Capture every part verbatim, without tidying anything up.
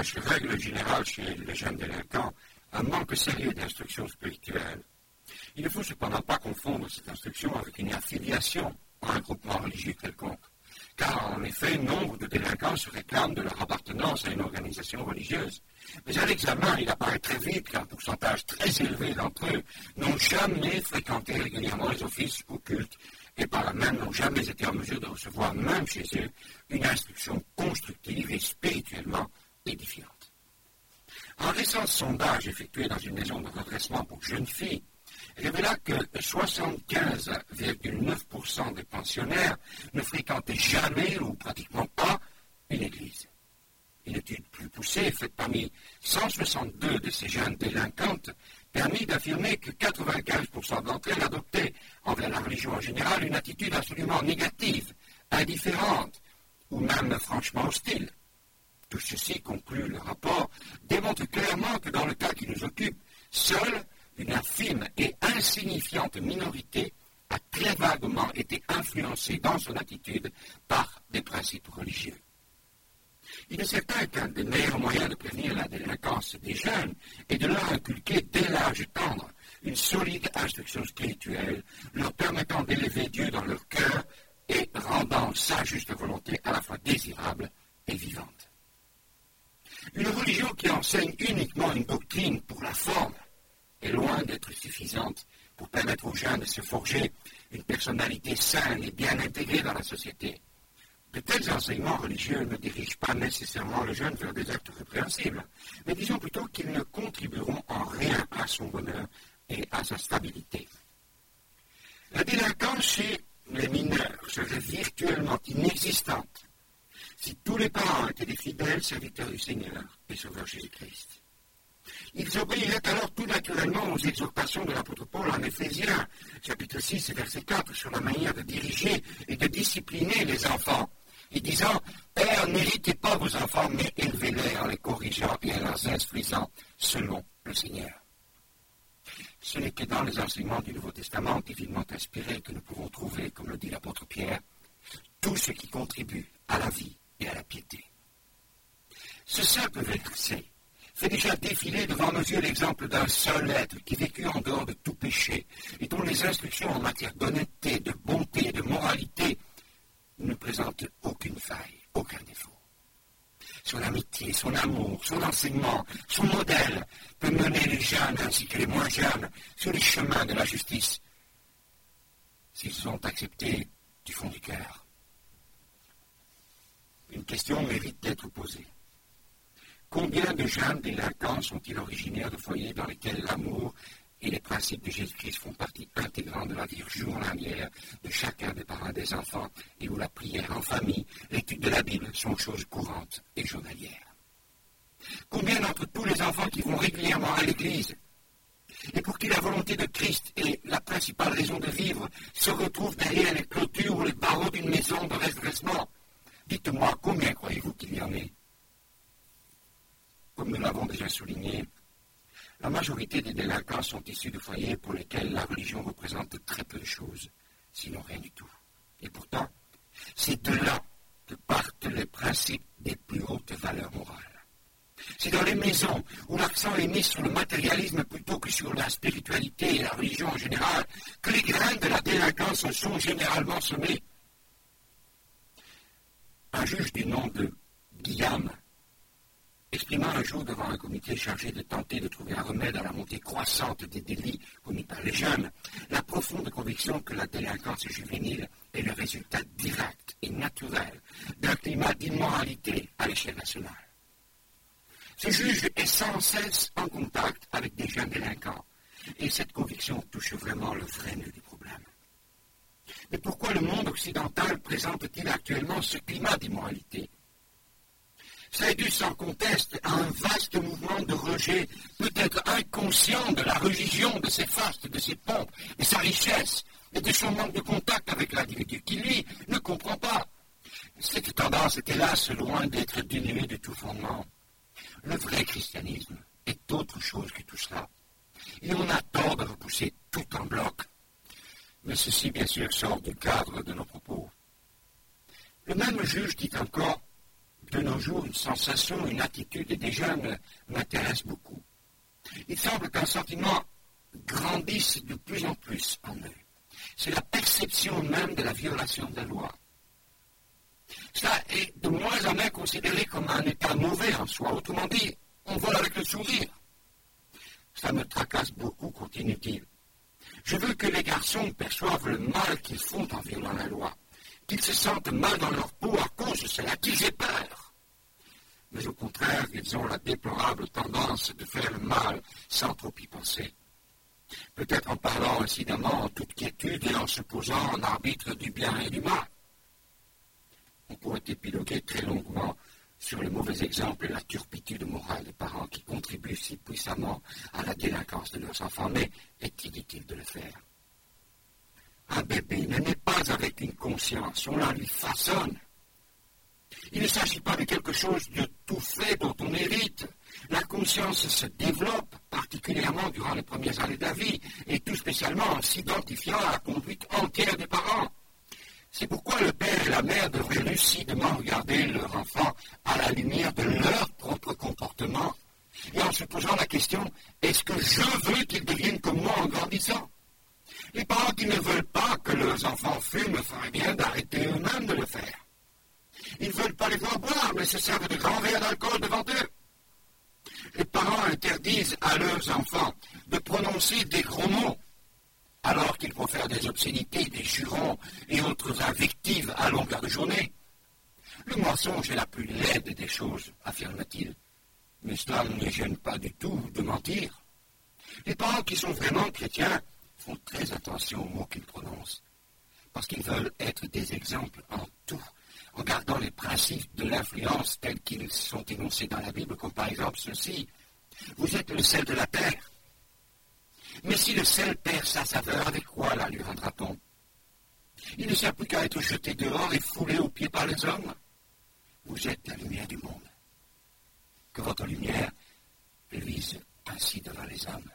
se règle générale chez les jeunes délinquants un manque sérieux d'instruction spirituelle. Il ne faut cependant pas confondre cette instruction avec une affiliation à un groupement religieux quelconque, car en effet, nombre de délinquants se réclament de leur appartenance à une organisation religieuse. Mais à l'examen, il apparaît très vite qu'un pourcentage très élevé d'entre eux n'ont jamais fréquenté régulièrement les offices occultes et par là même n'ont jamais été en mesure de recevoir, même chez eux, une instruction constructive et spirituellement édifiante. Un récent sondage effectué dans une maison de redressement pour jeunes filles révéla que soixante-quinze virgule neuf pour cent des pensionnaires ne fréquentaient jamais ou pratiquement pas une église. Une étude plus poussée, faite parmi cent soixante-deux de ces jeunes délinquantes, permit d'affirmer que quatre-vingt-quinze pour cent d'entre elles adoptaient envers la religion en général une attitude absolument négative, indifférente ou même franchement hostile. Tout ceci, conclut le rapport, démontre clairement que dans le cas qui nous occupe, seule une infime et insignifiante minorité a très vaguement été influencée dans son attitude par des principes religieux. Il est certain qu'un des meilleurs moyens de prévenir la délinquance des jeunes est de leur inculquer dès l'âge tendre une solide instruction spirituelle, leur permettant d'élever Dieu dans leur cœur et rendant sa juste volonté à la fois désirable et vivante. Une religion qui enseigne uniquement une doctrine pour la forme est loin d'être suffisante pour permettre aux jeunes de se forger une personnalité saine et bien intégrée dans la société. De tels enseignements religieux ne dirigent pas nécessairement le jeune vers des actes répréhensibles, mais disons plutôt qu'ils ne contribueront en rien à son bonheur et à sa stabilité. La délinquance chez les mineurs serait virtuellement inexistante si tous les parents étaient des fidèles serviteurs du Seigneur et Sauveur Jésus-Christ. Ils obéiraient alors tout naturellement aux exhortations de l'apôtre Paul en Éphésiens, chapitre six, verset quatre, sur la manière de diriger et de discipliner les enfants, et disant « Père, n'héritez pas vos enfants, mais élevez-les en les corrigeant et en les instruisant selon le Seigneur. » Ce n'est que dans les enseignements du Nouveau Testament divinement inspirés que nous pouvons trouver, comme le dit l'apôtre Pierre, tout ce qui contribue à la vie et à la piété. Ce simple verset fait déjà défiler devant nos yeux l'exemple d'un seul être qui vécut en dehors de tout péché et dont les instructions en matière d'honnêteté, de bonté et de moralité ne présentent aucune faille, aucun défaut. Son amitié, son amour, son enseignement, son modèle peut mener les jeunes ainsi que les moins jeunes sur les chemins de la justice s'ils sont acceptés du fond du cœur. Une question mérite d'être posée. Combien de jeunes délinquants sont-ils originaires de foyers dans lesquels l'amour et les principes de Jésus-Christ font partie intégrante de la vie journalière de chacun des parents des enfants et où la prière en famille, l'étude de la Bible sont choses courantes et journalières? Combien d'entre tous les enfants qui vont régulièrement à l'église et pour qui la volonté de Christ est la principale raison de vivre se retrouvent derrière les clôtures ou les barreaux d'une maison de redressement? Dites-moi, combien croyez-vous qu'il y en ait? Comme nous l'avons déjà souligné, la majorité des délinquants sont issus de foyers pour lesquels la religion représente très peu de choses, sinon rien du tout. Et pourtant, c'est de là que partent les principes des plus hautes valeurs morales. C'est dans les maisons où l'accent est mis sur le matérialisme plutôt que sur la spiritualité et la religion en général que les graines de la délinquance sont généralement semées. Un juge du nom de Guillaume exprima un jour devant un comité chargé de tenter de trouver un remède à la montée croissante des délits commis par les jeunes, la profonde conviction que la délinquance juvénile est le résultat direct et naturel d'un climat d'immoralité à l'échelle nationale. Ce juge est sans cesse en contact avec des jeunes délinquants, et cette conviction touche vraiment le vrai nœud du problème. Mais pourquoi le monde occidental présente-t-il actuellement ce climat d'immoralité? Ça est dû sans conteste à un vaste mouvement de rejet, peut-être inconscient de la religion, de ses fastes, de ses pompes, de sa richesse et de son manque de contact avec l'individu qui, lui, ne comprend pas. Cette tendance est hélas loin d'être dénuée de tout fondement. Le vrai christianisme est autre chose que tout cela. Et on a tort de repousser tout en bloc. Mais ceci, bien sûr, sort du cadre de nos propos. Le même juge dit encore: de nos jours, une sensation, une attitude des jeunes m'intéresse beaucoup. Il semble qu'un sentiment grandisse de plus en plus en eux. C'est la perception même de la violation de la loi. Cela est de moins en moins considéré comme un état mauvais en soi. Autrement dit, on vole avec le sourire. Ça me tracasse beaucoup, continue-t-il. Je veux que les garçons perçoivent le mal qu'ils font en violant la loi, qu'ils se sentent mal dans leur peau à cause de cela, qu'ils aient peur. Mais au contraire, ils ont la déplorable tendance de faire le mal sans trop y penser. Peut-être en parlant incidemment en toute quiétude et en se posant en arbitre du bien et du mal. On pourrait épiloguer très longuement sur le mauvais exemple et la turpitude morale des parents qui contribuent si puissamment à la délinquance de leurs enfants, mais est inutile de le faire. Un bébé ne naît pas avec une conscience, on la lui façonne. Il ne s'agit pas de quelque chose de tout fait dont on hérite. La conscience se développe, particulièrement durant les premières années de la vie, et tout spécialement en s'identifiant à la conduite entière des parents. C'est pourquoi le père et la mère devraient lucidement regarder leur enfant à la lumière de leur propre comportement, et en se posant la question, est-ce que je veux qu'ils deviennent comme moi en grandissant? Les parents qui ne veulent pas que leurs enfants fument feraient bien d'arrêter eux-mêmes de le faire. Ils ne veulent pas les voir boire, mais se servent de grands verres d'alcool devant eux. Les parents interdisent à leurs enfants de prononcer des gros mots, alors qu'ils profèrent des obscénités, des jurons et autres invectives à longueur de journée. Le mensonge est la plus laide des choses, affirme-t-il. Mais cela ne les gêne pas du tout de mentir. Les parents qui sont vraiment chrétiens font très attention aux mots qu'ils prononcent, parce qu'ils veulent être des exemples en tout, en gardant les principes de l'influence tels qu'ils sont énoncés dans la Bible, comme par exemple ceci. Vous êtes le sel de la terre. Mais si le sel perd sa saveur, avec quoi la lui rendra-t-on? Il ne sert plus qu'à être jeté dehors et foulé aux pieds par les hommes. Vous êtes la lumière du monde. Que votre lumière luise ainsi devant les hommes.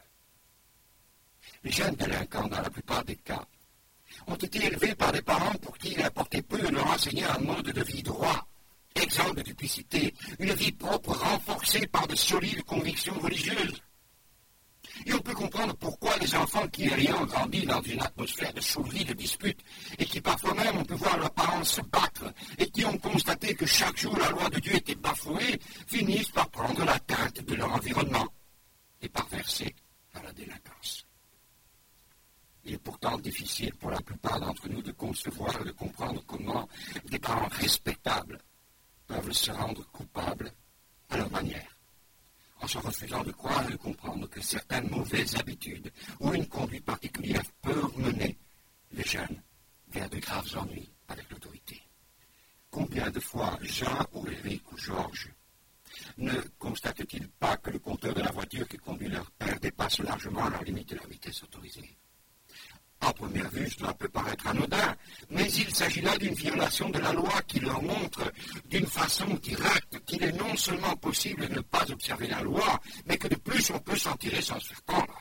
Les jeunes délinquants, dans la plupart des cas, ont été élevés par des parents pour qui il importait peu de leur enseigner un mode de vie droit, exempt de duplicité, une vie propre renforcée par de solides convictions religieuses. Et on peut comprendre pourquoi les enfants qui, ayant grandi dans une atmosphère de chauverie, de disputes, et qui parfois même ont pu voir leurs parents se battre, et qui ont constaté que chaque jour la loi de Dieu était bafouée, finissent par prendre la teinte de leur environnement et par verser dans la délinquance. Il est pourtant difficile pour la plupart d'entre nous de concevoir et de comprendre comment des parents respectables peuvent se rendre coupables à leur manière, en se refusant de croire et de comprendre que certaines mauvaises habitudes ou une conduite particulière peuvent mener les jeunes vers de graves ennuis avec l'autorité. Combien de fois Jean ou Éric ou Georges ne constatent-ils pas que le compteur de la voiture qui conduit leur père dépasse largement la limite de la vitesse autorisée? À première vue, cela peut paraître anodin, mais il s'agit là d'une violation de la loi qui leur montre d'une façon directe qu'il est non seulement possible de ne pas observer la loi, mais que de plus on peut s'en tirer sans se faire prendre.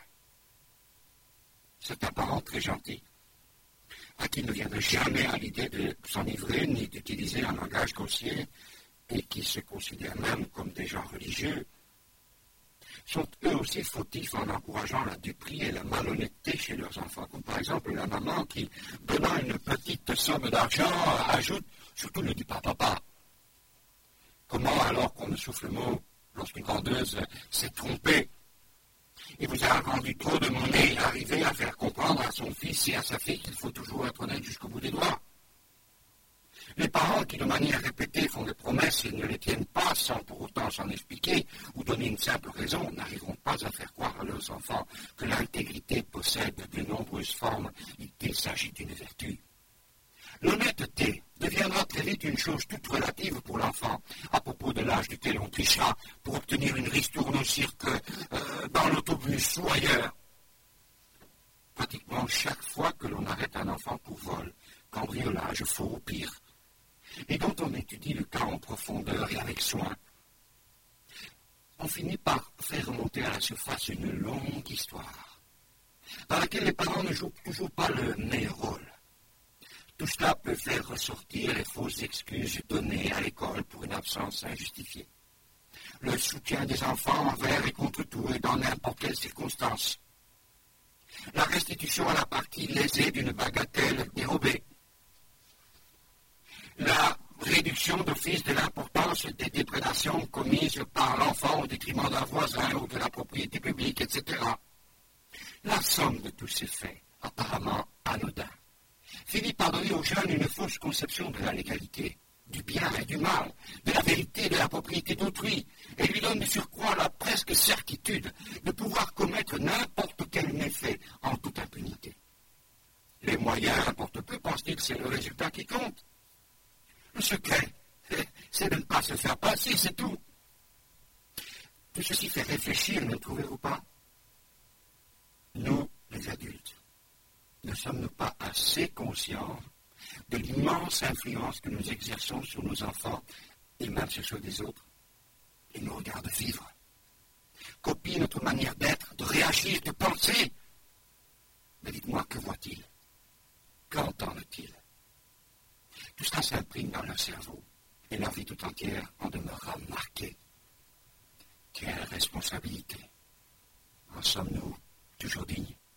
C'est un parent très gentil, à qui ne viendrait jamais à l'idée de s'enivrer ni d'utiliser un langage grossier, et qui se considèrent même comme des gens religieux, sont eux aussi fautifs en encourageant la duperie et la malhonnêteté chez leurs enfants, comme par exemple la maman qui, donnant une petite somme d'argent, ajoute « surtout ne dis pas papa ». Comment alors qu'on ne souffle le mot lorsqu'une vendeuse s'est trompée et vous a vendu trop de monnaie et arrivé à faire comprendre à son fils et à sa fille qu'il faut toujours être honnête jusqu'au bout des doigts? Les parents qui, de manière répétée, font des promesses et ne les tiennent pas sans pour autant s'en expliquer ou donner une simple raison, n'arriveront pas à faire croire à leurs enfants que l'intégrité possède de nombreuses formes et qu'il s'agit d'une vertu. L'honnêteté deviendra très vite une chose toute relative pour l'enfant, à propos de l'âge duquel on trichera pour obtenir une ristourne au cirque, euh, dans l'autobus ou ailleurs. Pratiquement chaque fois que l'on arrête un enfant pour vol, cambriolage, faux ou pire, et dont on étudie le cas en profondeur et avec soin, on finit par faire remonter à la surface une longue histoire, dans laquelle les parents ne jouent toujours pas le meilleur rôle. Tout cela peut faire ressortir les fausses excuses données à l'école pour une absence l'absence injustifiée. Le soutien des enfants envers et contre tout et dans n'importe quelle circonstance. La restitution à la partie lésée d'une bagatelle dérobée. La réduction d'office de l'importance des déprédations commises par l'enfant au détriment d'un voisin ou de la propriété publique, et cetera. La somme de tous ces faits, apparemment anodins, finit par donner aux jeunes une fausse conception de la légalité, du bien et du mal, de la vérité et de la propriété d'autrui, et lui donne de surcroît la presque certitude de pouvoir commettre n'importe quel méfait en toute impunité. Les moyens importent peu, pense-t-il, c'est le résultat qui compte. Le secret, c'est de ne pas se faire passer, c'est tout. Tout ceci fait réfléchir, ne trouvez-vous pas? Nous, les adultes, ne sommes-nous pas assez conscients de l'immense influence que nous exerçons sur nos enfants et même sur ceux des autres? Ils nous regardent vivre, copient notre manière d'être, de réagir, de penser. Mais dites-moi, que voient-ils? Qu'entendent-ils? Tout cela s'imprime dans leur cerveau et leur vie tout entière en demeurera marquée. Quelle responsabilité! En sommes-nous toujours dignes?